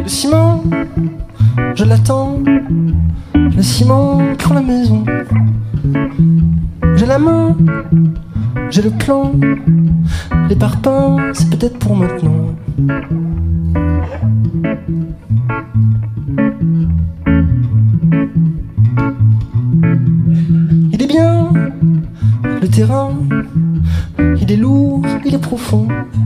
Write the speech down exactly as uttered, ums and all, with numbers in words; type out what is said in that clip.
Le ciment, je l'attends. Le ciment pour la maison. J'ai la main, j'ai le plan. Les parpaings, c'est peut-être pour maintenant. Il est bien, le terrain. Il est lourd, il est profond.